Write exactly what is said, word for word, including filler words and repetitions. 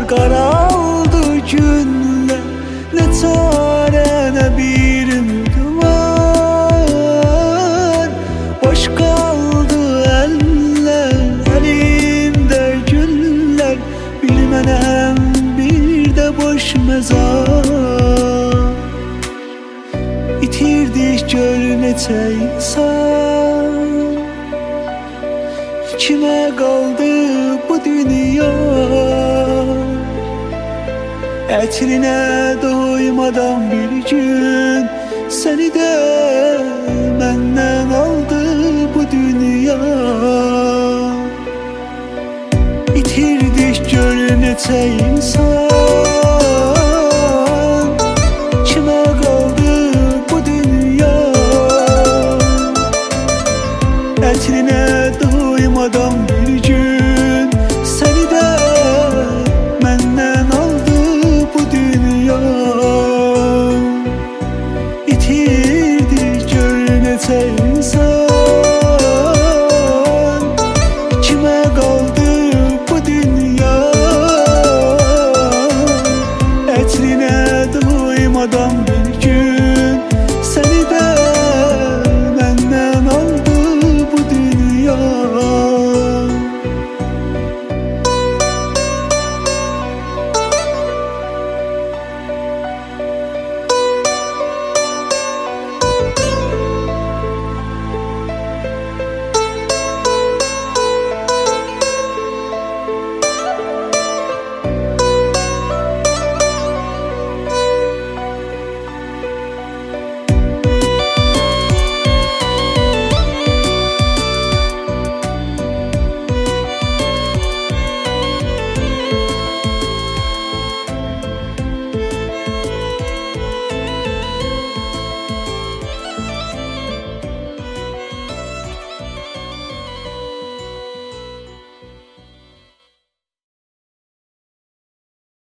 qaraldı günlər, nə çarə, nə bir ümid var. Boş qaldı əllər, əlimdə güllər, bilmənəm bir də boş məzar. İtirdik gör neçə insan, kimə qaldı bu dünya? Ətrinə doymadan bir gün səni də məndən aldı bu dünya. İtirdik gör neçə insan, kimə qaldı bu dünya? Ətrinə doymadan bir gün